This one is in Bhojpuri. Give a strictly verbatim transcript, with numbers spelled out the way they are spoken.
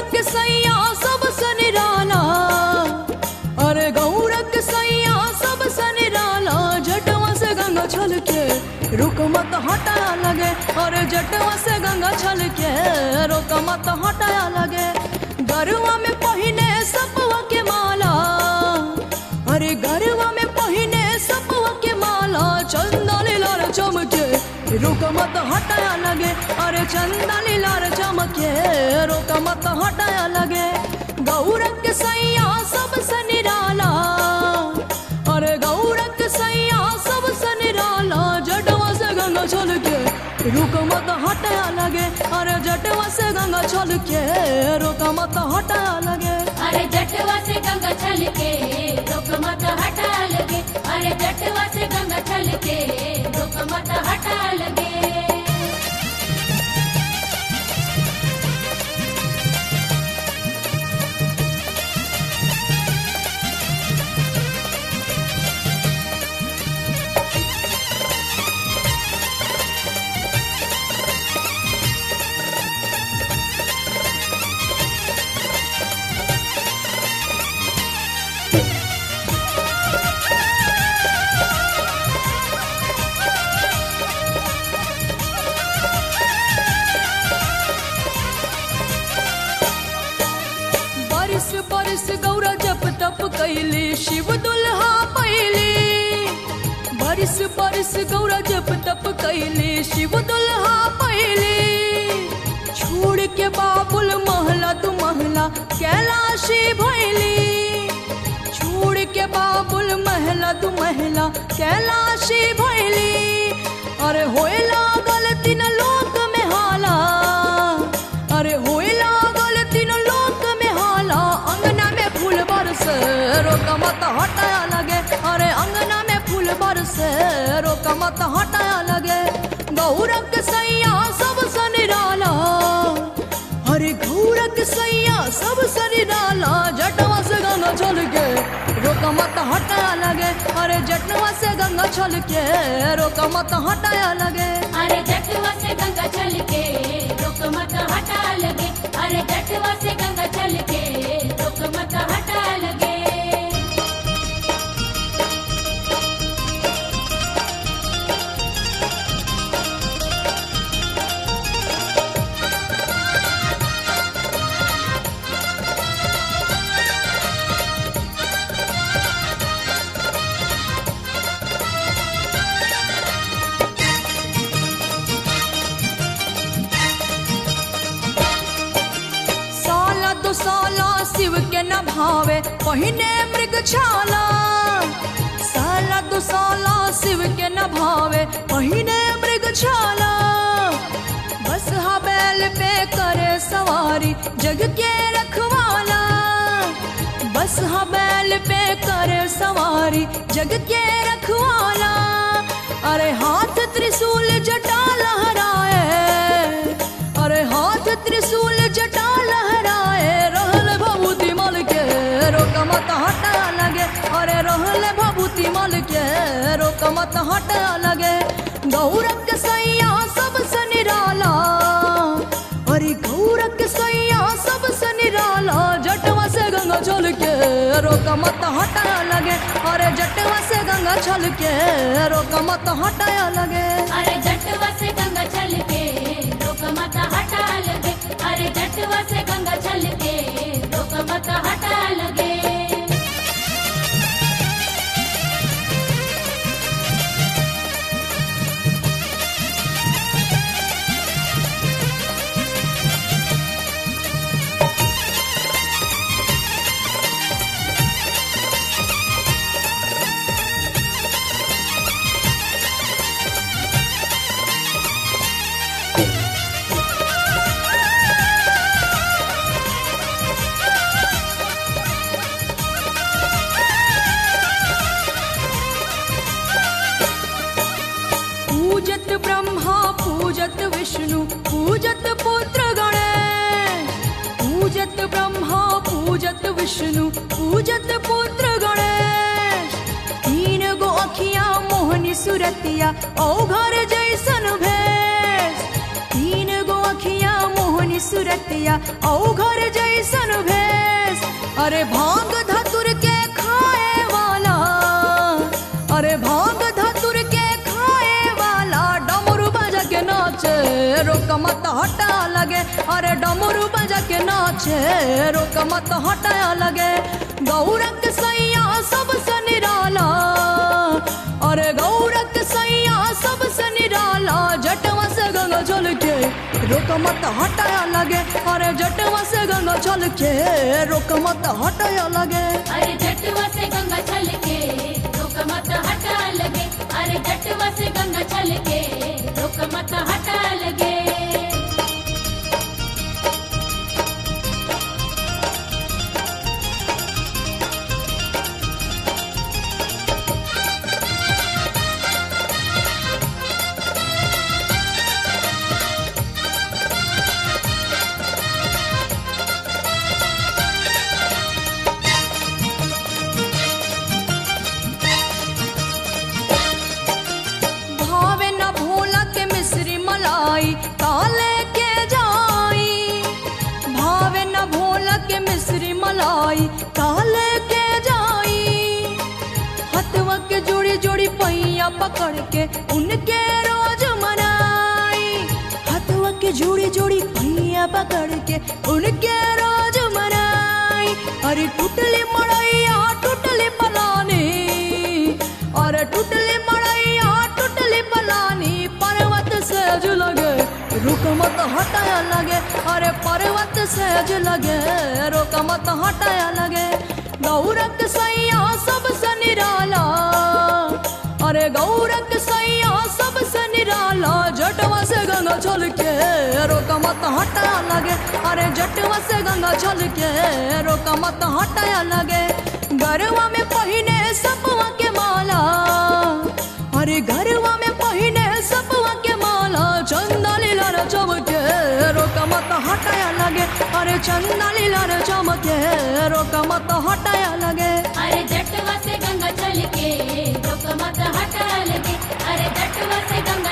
गौरक सैया सब सनिराला, अरे गौरक सैया सब सनिराला, जटवा से गंगा छलके रुक मत हटाया लगे, अरे जटवा से गंगा छलके रुक मत हटाया लगे। गरवा में पहिने सपवा के माला, अरे गरवा में पहिने सपवा के माला, चंदा लीलार चमके रुक मत हटाया लगे, अरे चंदा लीलार चमके रुक मत हटाया लगे। गौरक सैया सब सनिराला, अरे गौरक सैया सब सनिराला, जटवा से गंगा छलके रुक मत हटाया लगे, अरे जटवा से गंगा छलके रुक मत हटाया लगे। अरे जटवा से गंगा छलके रुक मत हटा लगे, अरे जटवा से गंगा छलके रुक मत हटा लगे। बरिस बरिस गौरा जप तप कैली शिव दुल्हा पैली, बरिस बरिस गौरा जप तप कैली शिव दुल्हा पैली, छोड़ के बाबुल महला तू महला कैलाशी भैली, छोड़ के बाबुल महला तू महला कैलाशी भैली। अरे होए लागल तीन लोक में हाला, अरे होए लागल तीन लोक में हाला, अंगना में फूल बरसे रोक मत हटाया लगे, अरे अंगना में फूल बरसे रोक मत हटाया लगे। गौरक सैया सब सनिराला, अरे गौरक सैया सब सनिराला, जटवा से गंगा छलके रोक मत हटाया लगे, अरे जटवा से गंगा छलके रोक मत हटाया लगे। अरे जटवा से गंगा छलके रुक मत हटा लगे, अरे जटवा से गंगा छलके रुक मत हटा लगे। साला दो साला शिव के न भावे पहिने मृग छाला, साला दो साला शिव के न भावे पहिने मृग छाला, बस हा बैल पे करे सवारी जग के रखवाला, बस हा बैल पे करे सवारी जग के रखवाला। अरे हाथ त्रिशूल जटा लहराए, अरे हाथ त्रिशूल जटा लहराए, रहल भभूति मल के रोक मत हटाया लगे, अरे रहल भभूति मल के रोक मत हटाया लगे। गौरक सैया सब सनिराला, अरे गौरक सैया सब सनिराला, जटवा से गंगा छलके रोक मत हटाया लगे, अरे जटवा से गंगा छलके रोक मत हटाया लगे। अरे जटवा से गंगा छलके रुक मत हटा लगे, अरे जटवा से गंगा छलके रुक मत हटा लगे। पूजत ब्रह्मा पूजत विष्णु पूजत पुत्र गणेश, पूजत ब्रह्मा पूजत विष्णु पूजत पुत्र गणेश, तीन गो अखियां मोहनी सुरतिया औघर जैसन भेष, तीन गो अखियां मोहनी सुरतिया औघर जैसन कैसन भेष, अरे भांग धतुर के खाए वाला, अरे भांग धतुर के खाए वाला डमरू बजा के नाचे रोक मत हटा लगे, अरे डमरू बजा के नाचे रोक मत हटा लगे। गौरक सैया सबसे निराला, अरे गौरक सैया सबसे निराला, जटवा से गंगा जल के रोक मत हटाया लगे, अरे जटवा से गंगा जल के रोक मत हटाया लगे। अरे जटवा से गंगा चल के रोक मत हटा लगे, अरे जटवा से गंगा चल के रोक मत हटा लगे। काले के जाई भावे न भोला के मिश्री मलाई, काले के जाई हथवा के जोड़ी जोड़ी पैया पकड़ के उनके रोज मनाई, हथवा के जोड़ी जोड़ी पैया पकड़ के उनके रोज मनाई। अरे टूटली मड़ैया टूटली पलानी, अरे टूटली मड़ैया टूटली पलानी, पर्वत से जो लगे रुक मत हटाया लगे, अरे पर्वत से जो लगे रुक मत हटाया लगे। गौरक सैया सबसे निराला, अरे गौरक सैया सबसे निराला, जटवा से गंगा चल के रोक मत हटाया लगे, अरे जटवा से गंगा चल के रोक मत हटाया लगे। गरवा में पहिने सपवा के माला, अरे गरवा में पहिने सपवा के माला, चंदा लीला रे चमके रोक मत हटाया लगे, अरे चंदा लीला रे चमके रोक मत हटाया लगे। अरे जटवा से गंगा चल के रोक मत हटा लगे, अरे जटवा से गंगा